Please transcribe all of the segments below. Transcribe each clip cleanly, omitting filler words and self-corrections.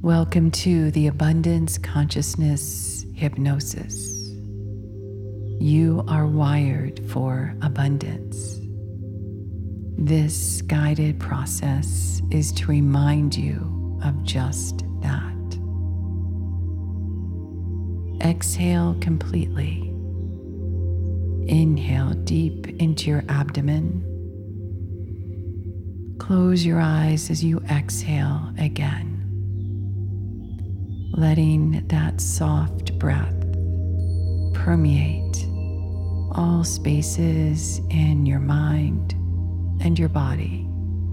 Welcome to the Abundance Consciousness Hypnosis. You are wired for abundance. This guided process is to remind you of just that. Exhale completely. Inhale deep into your abdomen. Close your eyes as you exhale again, letting that soft breath permeate all spaces in your mind and your body.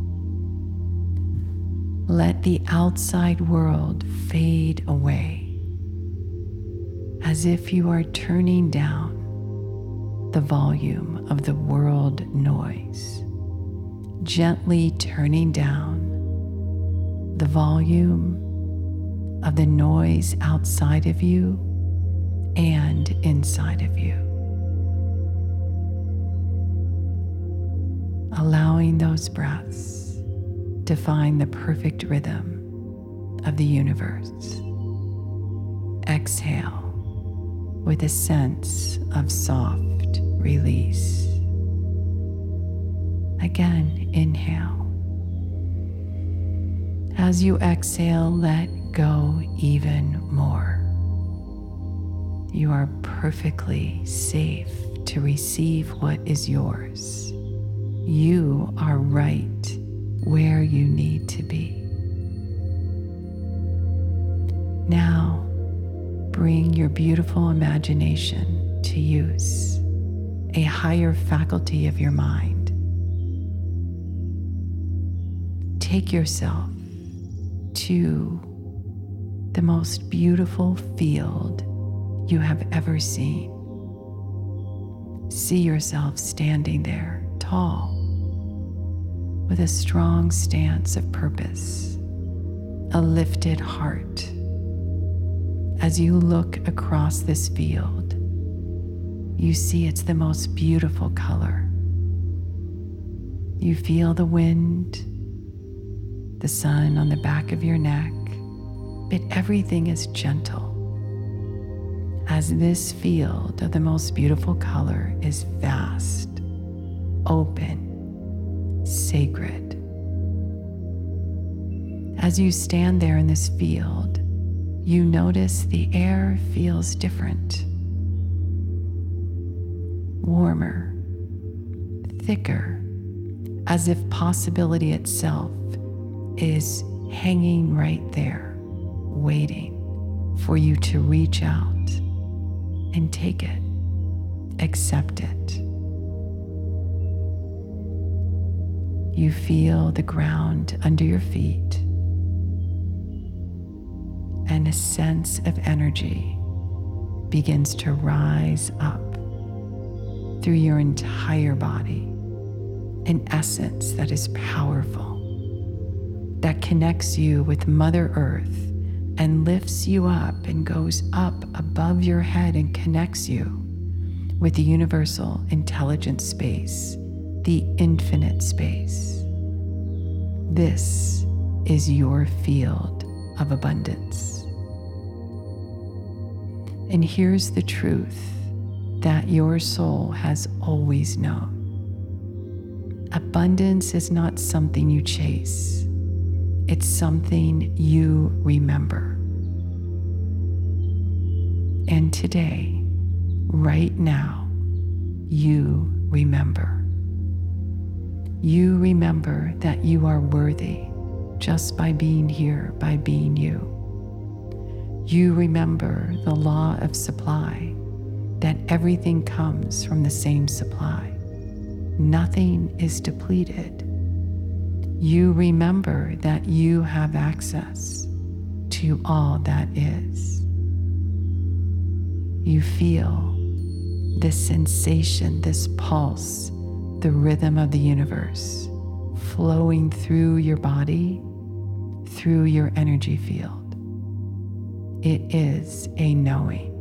Let the outside world fade away, as if you are turning down the volume of the world noise, gently turning down the volume of the noise outside of you and inside of you. Allowing those breaths to find the perfect rhythm of the universe. Exhale with a sense of soft release. Again, inhale. As you exhale, let go even more. You are perfectly safe to receive what is yours. You are right where you need to be. Now, bring your beautiful imagination to use, a higher faculty of your mind. Take yourself to the most beautiful field you have ever seen. See yourself standing there, tall, with a strong stance of purpose, a lifted heart. As you look across this field, you see it's the most beautiful color. You feel the wind, the sun on the back of your neck, but everything is gentle, as this field of the most beautiful color is vast, open, sacred. As you stand there in this field, you notice the air feels different, warmer, thicker, as if possibility itself is hanging right there, waiting for you to reach out and take it, accept it. You feel the ground under your feet, and a sense of energy begins to rise up through your entire body, an essence that is powerful, that connects you with Mother Earth and lifts you up and goes up above your head and connects you with the universal intelligent space, the infinite space. This is your field of abundance. And here's the truth that your soul has always known. Abundance is not something you chase. It's something you remember. And today, right now, you remember. You remember that you are worthy just by being here, by being you. You remember the law of supply, that everything comes from the same supply. Nothing is depleted. You remember that you have access to all that is. You feel this sensation, this pulse, the rhythm of the universe flowing through your body, through your energy field. It is a knowing.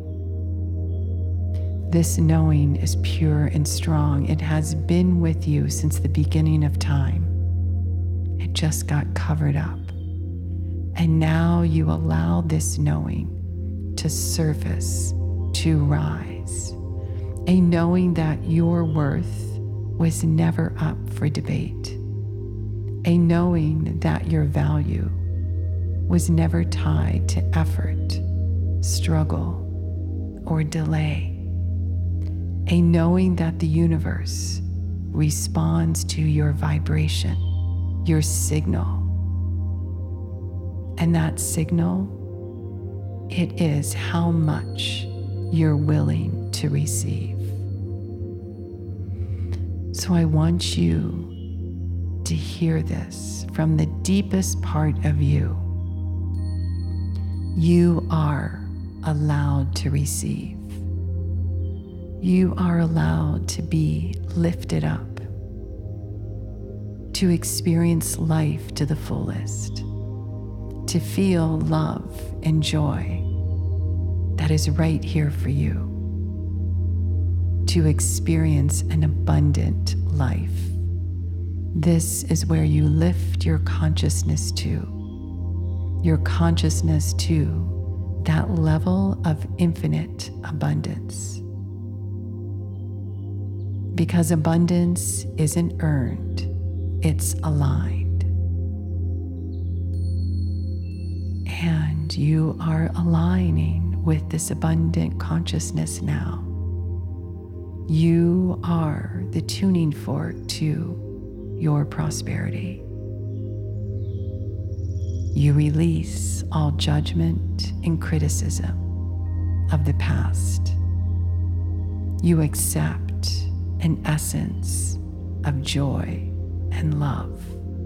This knowing is pure and strong. It has been with you since the beginning of time. It just got covered up. And now you allow this knowing to surface, to rise. A knowing that your worth was never up for debate. A knowing that your value was never tied to effort, struggle, or delay. A knowing that the universe responds to your vibration, your signal. And that signal, it is how much you're willing to receive. So I want you to hear this from the deepest part of you. You are allowed to receive. You are allowed to be lifted up, to experience life to the fullest, to feel love and joy that is right here for you, to experience an abundant life. This is where you lift your consciousness to that level of infinite abundance. Because abundance isn't earned, it's aligned. And you are aligning with this abundant consciousness now. You are the tuning fork to your prosperity. You release all judgment and criticism of the past. You accept an essence of joy and love.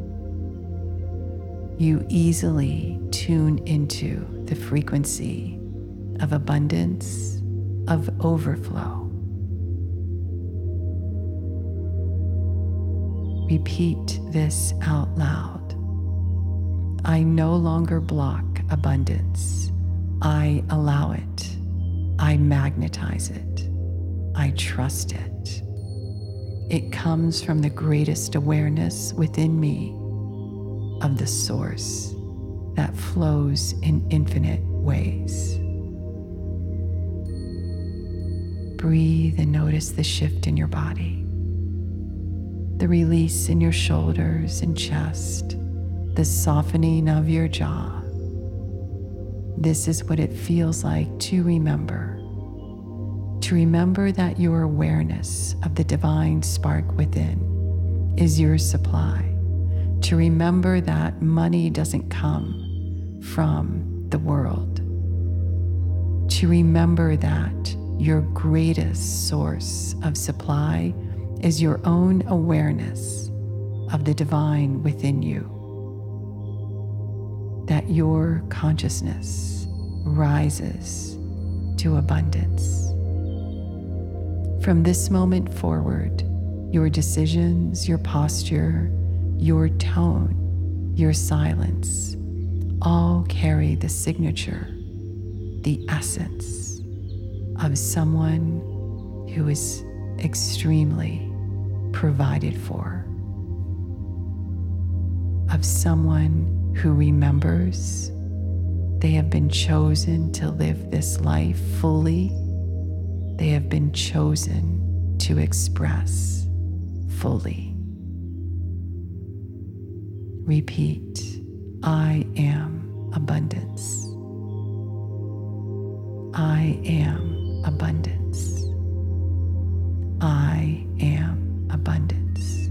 You easily tune into the frequency of abundance, of overflow. Repeat this out loud. I no longer block abundance. I allow it. I magnetize it. I trust it. It comes from the greatest awareness within me of the source that flows in infinite ways. Breathe and notice the shift in your body, the release in your shoulders and chest, the softening of your jaw. This is what it feels like to remember that your awareness of the divine spark within is your supply. To remember that money doesn't come from the world. To remember that your greatest source of supply is your own awareness of the divine within you. That your consciousness rises to abundance. From this moment forward, your decisions, your posture, your tone, your silence, all carry the signature, the essence of someone who is extremely provided for, of someone who remembers they have been chosen to live this life fully. They have been chosen to express fully. Repeat, I am abundance. I am abundance. I am abundance.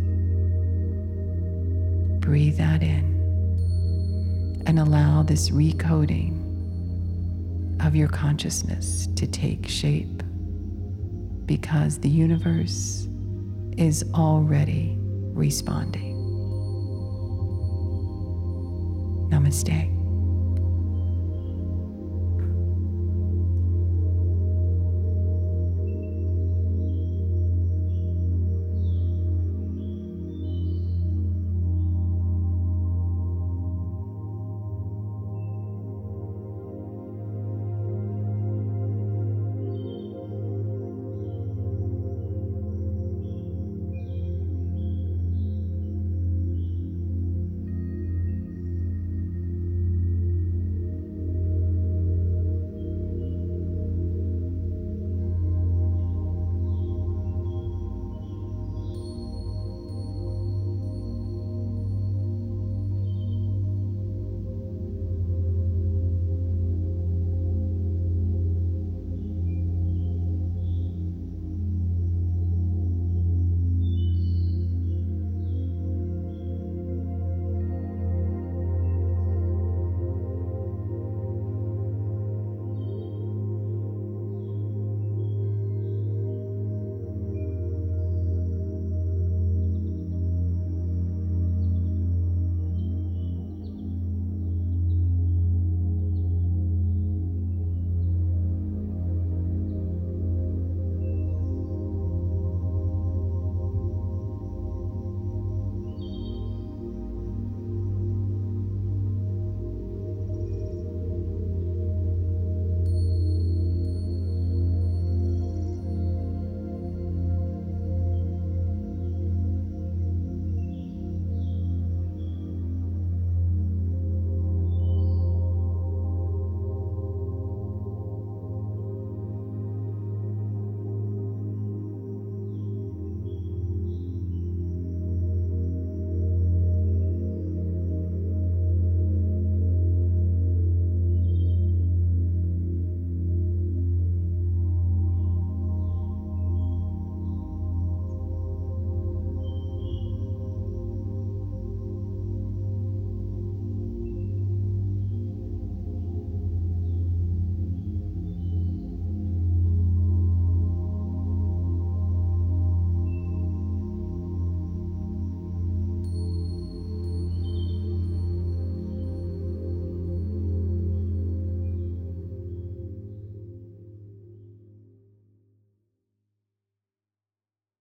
Breathe that in and allow this recoding of your consciousness to take shape, because the universe is already responding. Namaste.